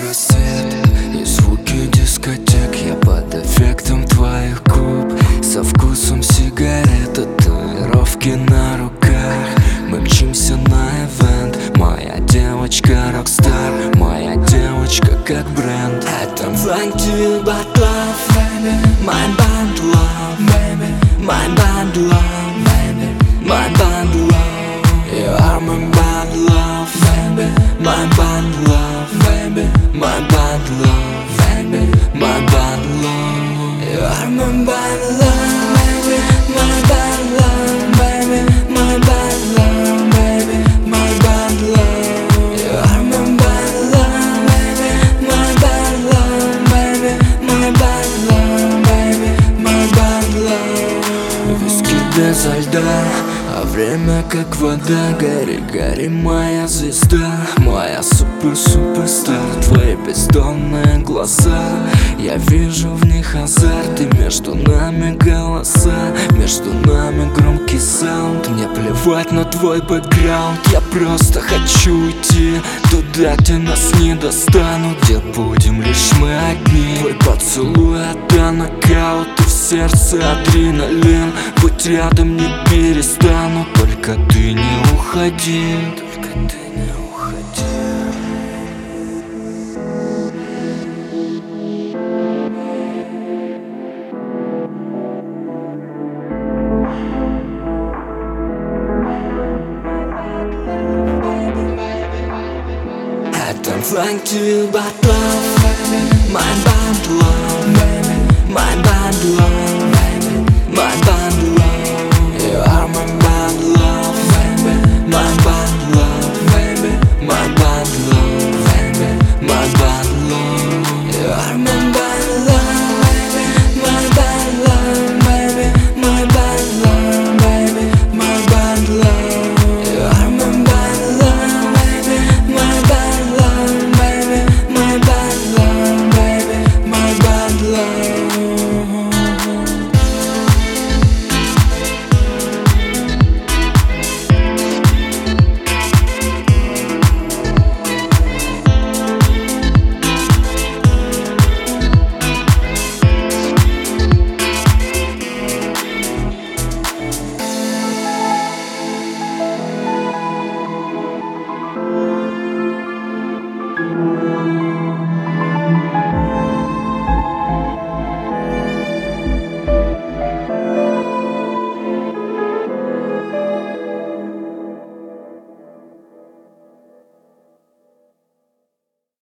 рассвет и звуки дискотек. Я под эффектом твоих губ, со вкусом сигарет, татуировки на руках. Мы мчимся на ивент. Моя девочка рокстар, моя девочка как бренд. I'm flying to you but love, baby. My band love, baby. My band love, baby. My band love. You are my band love, baby. My band love, baby. My band love, baby. My band love. You are my band love, baby. My band love, baby. My band love, baby. My band love. You are my band love, baby. My band love, baby. My band love, baby. My band love. Виски без льда, а время как вода. Гори, гори, моя звезда, моя суперстар. Твои бездонные глаза, я вижу в них азарт. И между нами голоса, между нами громкий саунд. Мне плевать на твой бэкграунд, я просто хочу уйти туда, где нас не достанут, где будем лишь мы одни. Твой поцелуй — это нокаут, и в сердце адреналин. Быть рядом не перестану, только ты не уходи. Только ты не уходи. I'm flying to you but love, baby. My band love, baby. My band love, baby. My band love.